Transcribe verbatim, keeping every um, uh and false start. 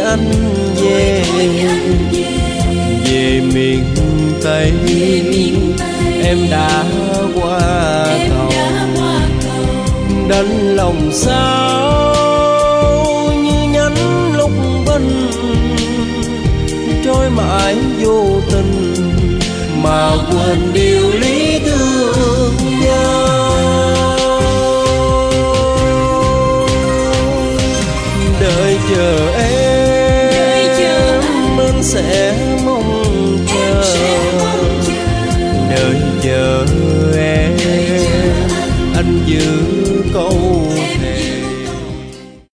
anh về, về miền Tây. Em đã qua cầu đánh lòng sao như nhánh lúc bình, trôi mãi vô tình mà quên điều lý thương nhau. Đợi chờ em, anh sẽ